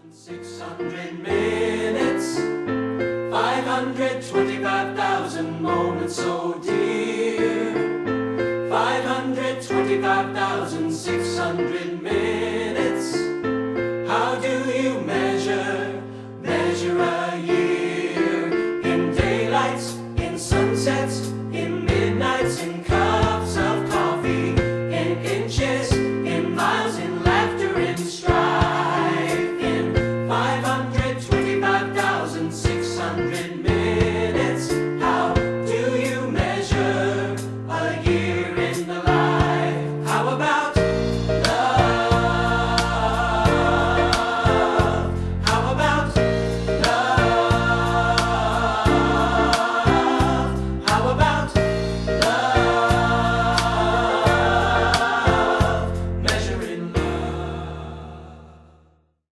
600 minutes, 525,000 moments, so dear. 525,600 minutes. How do you measure?